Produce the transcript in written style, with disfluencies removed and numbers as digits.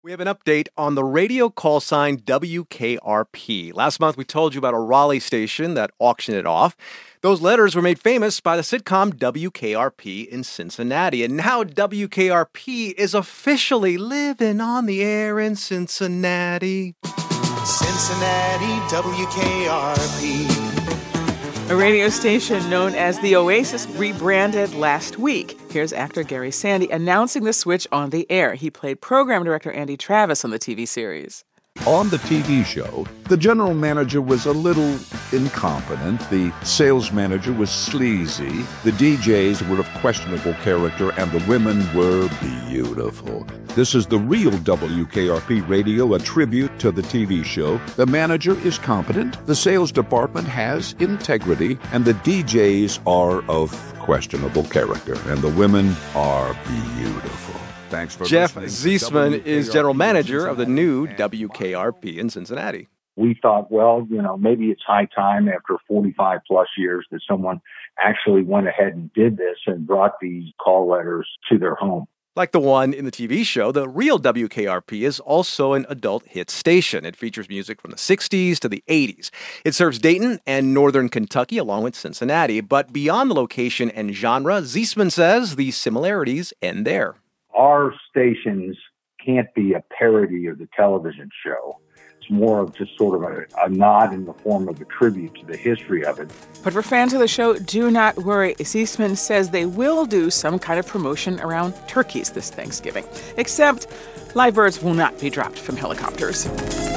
We have an update on the radio call sign WKRP. Last month, we told you about a Raleigh station that auctioned it off. Those letters were made famous by the sitcom WKRP in Cincinnati. And now WKRP is officially living on the air in Cincinnati. Cincinnati, WKRP. A radio station known as The Oasis rebranded last week. Here's actor Gary Sandy announcing the switch on the air. He played program director Andy Travis on the TV series. On the TV show, the general manager was a little incompetent, the sales manager was sleazy, the DJs were of questionable character, and the women were beautiful. This is the real WKRP Radio, a tribute to the TV show. The manager is competent, the sales department has integrity, and the DJs are of questionable character, and the women are beautiful. Thanks for Jeff listening. Ziesman is general manager of the new WKRP in Cincinnati. We thought, well, maybe it's high time after 45 plus years that someone actually went ahead and did this and brought these call letters to their home. Like the one in the TV show, the real WKRP is also an adult hit station. It features music from the 60s to the 80s. It serves Dayton and northern Kentucky along with Cincinnati. But beyond the location and genre, Ziesman says the similarities end there. Our stations can't be a parody of the television show. It's more of just sort of a nod in the form of a tribute to the history of it. But for fans of the show, do not worry. Ziesman says they will do some kind of promotion around turkeys this Thanksgiving. Except live birds will not be dropped from helicopters.